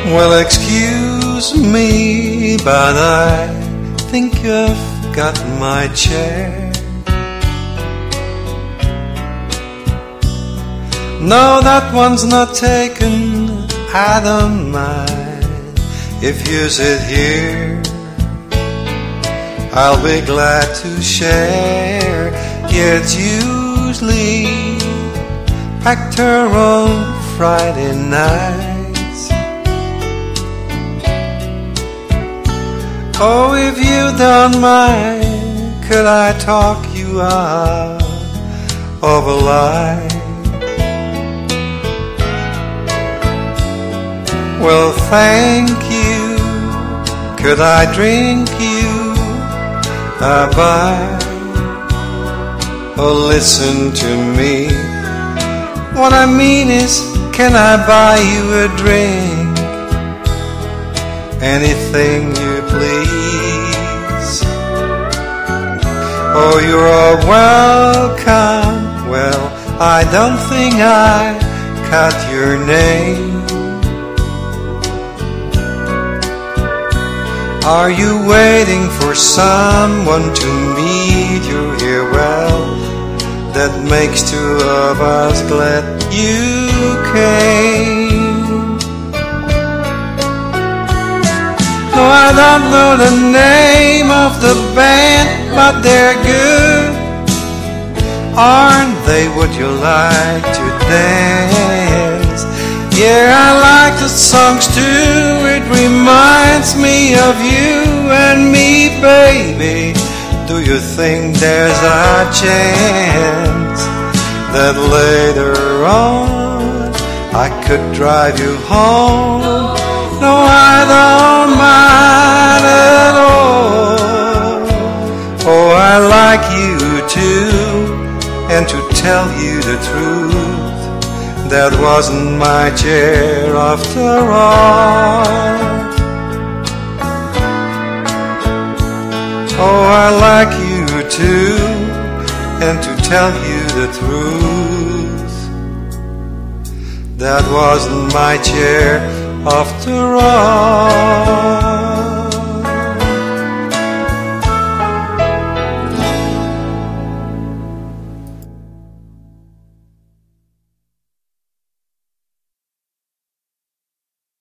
Well, excuse me, but I think you've got my chair. No, that one's not taken, I don't mind. If you sit here, I'll be glad to share. Yeah, it's usually packed around Friday nights. Oh, if you don't mind, could I talk you out of a lie? Well, thank you. Could I drink you a bite? Oh, listen to me. What I mean is, can I buy you a drink? Anything you please. Oh, you're all welcome. Well, I don't think I caught your name. Are you waiting for someone to meet you here? Well, that makes two of us glad you came. No, I don't know the name of the band, but they're good. Aren't they? Would you like to dance? Yeah, I like the songs too. It reminds me of you and me, baby. Do you think there's a chance that later on I could drive you home? No, I don't mind at all. Oh, I like you too, and to tell you the truth, that wasn't my chair after all. Oh, I like you too, and to tell you the truth, that wasn't my chair after all.